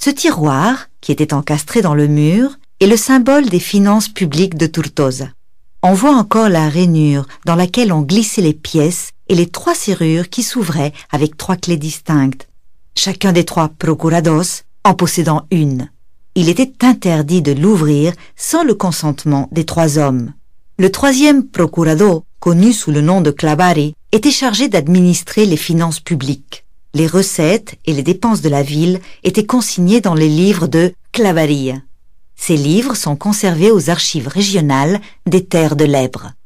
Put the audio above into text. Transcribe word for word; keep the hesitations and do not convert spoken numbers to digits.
Ce tiroir, qui était encastré dans le mur, est le symbole des finances publiques de Tortosa. On voit encore la rainure dans laquelle on glissait les pièces et les trois serrures qui s'ouvraient avec trois clés distinctes, chacun des trois procurados en possédant une. Il était interdit de l'ouvrir sans le consentement des trois hommes. Le troisième procurado, connu sous le nom de Clavari, était chargé d'administrer les finances publiques. Les recettes et les dépenses de la ville étaient consignées dans les livres de Clavaria. Ces livres sont conservés aux archives régionales des terres de l'Èbre.